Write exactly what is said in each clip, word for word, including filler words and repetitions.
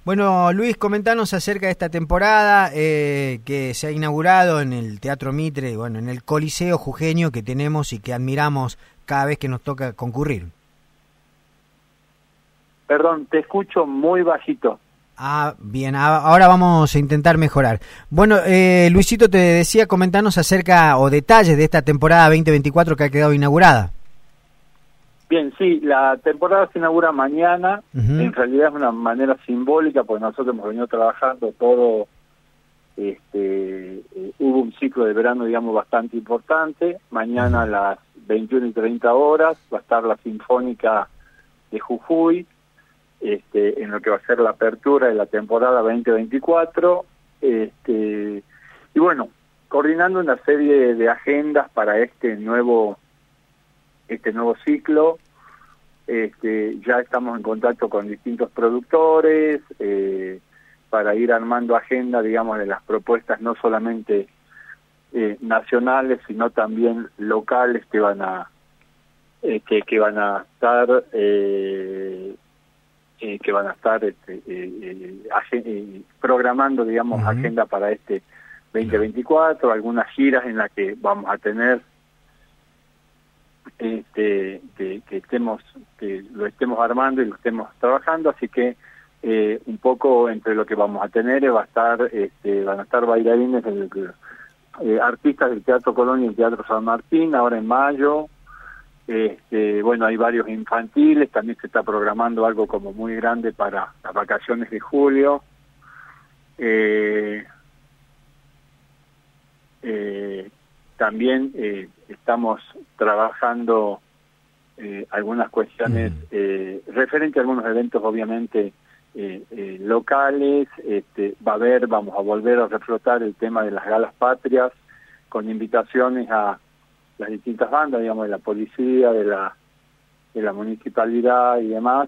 Bueno, Luis, comentanos acerca de esta temporada eh, que se ha inaugurado en el Teatro Mitre, bueno, en el Coliseo Jujeño que tenemos y que admiramos cada vez que nos toca concurrir. Perdón, te escucho muy bajito. Ah, bien, ahora vamos a intentar mejorar. Bueno, eh, Luisito, te decía, comentanos acerca o detalles de esta temporada veinte veinticuatro que ha quedado inaugurada. Bien, sí, la temporada se inaugura mañana. Uh-huh. En realidad es una manera simbólica porque nosotros hemos venido trabajando todo, este, eh, hubo un ciclo de verano, digamos, bastante importante. Mañana uh-huh. a las veintiuna y treinta horas va a estar la Sinfónica de Jujuy, este, en lo que va a ser la apertura de la temporada veinte veinticuatro. Este, y bueno, coordinando una serie de agendas para este nuevo este nuevo ciclo. Este, ya estamos en contacto con distintos productores eh, para ir armando agenda, digamos, de las propuestas no solamente eh, nacionales, sino también locales que van a eh, que, que van a estar eh, eh, que van a estar este, eh, eh, eh, programando, digamos, uh-huh. agenda para este veinte veinticuatro, algunas giras en las que vamos a tener Este, que, que estemos que lo estemos armando y lo estemos trabajando, así que eh, un poco entre lo que vamos a tener va a estar este, van a estar bailarines del, eh, artistas del Teatro Colón y el Teatro San Martín ahora en mayo. Este, bueno, hay varios infantiles, también se está programando algo como muy grande para las vacaciones de julio. eh, eh, También eh, estamos trabajando eh, algunas cuestiones mm. eh, referente a algunos eventos, obviamente, eh, eh, locales. Este, va a haber, vamos a volver a reflotar el tema de las galas patrias, con invitaciones a las distintas bandas, digamos, de la policía, de la, de la municipalidad y demás.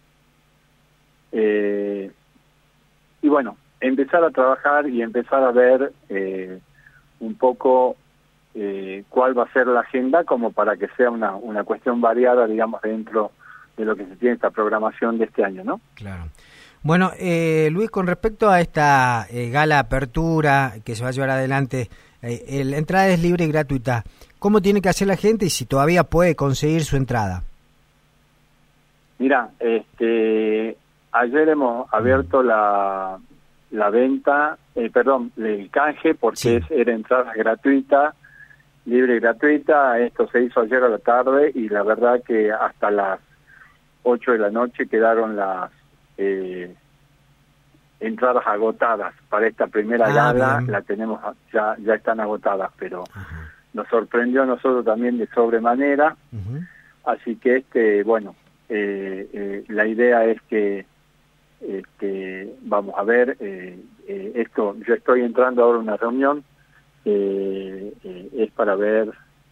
Eh, y bueno, empezar a trabajar y empezar a ver eh, un poco Eh, cuál va a ser la agenda como para que sea una, una cuestión variada, digamos, dentro de lo que se tiene esta programación de este año, ¿no? Claro. Bueno, eh, Luis, con respecto a esta eh, gala apertura que se va a llevar adelante, eh, la entrada es libre y gratuita. ¿Cómo tiene que hacer la gente y si todavía puede conseguir su entrada? Mira, este, ayer hemos abierto la, la venta, eh, perdón, el canje, porque sí. es, era entrada gratuita, libre y gratuita. Esto se hizo ayer a la tarde y la verdad que hasta las ocho de la noche quedaron las eh, entradas agotadas para esta primera ah, gala. Bien. La tenemos, ya ya están agotadas, pero uh-huh. nos sorprendió a nosotros también de sobremanera. Uh-huh. Así que este bueno eh, eh, la idea es que este, vamos a ver eh, eh, esto. Yo estoy entrando ahora a una reunión. Eh, eh, es para ver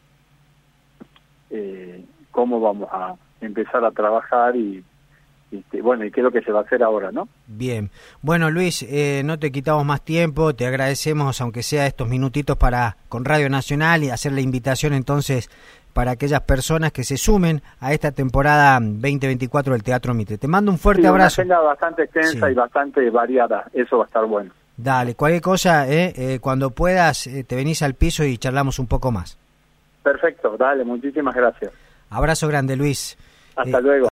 eh, cómo vamos a empezar a trabajar y, y bueno, y qué es lo que se va a hacer ahora, ¿no? Bien. Bueno, Luis, eh, no te quitamos más tiempo, te agradecemos, aunque sea estos minutitos para con Radio Nacional, y hacer la invitación entonces para aquellas personas que se sumen a esta temporada veinte veinticuatro del Teatro Mitre. Te mando un fuerte sí, abrazo. Una agenda bastante extensa sí. y bastante variada, eso va a estar bueno. Dale, cualquier cosa, eh, eh, cuando puedas, eh, te venís al piso y charlamos un poco más. Perfecto, dale, muchísimas gracias. Abrazo grande, Luis. Hasta eh, luego.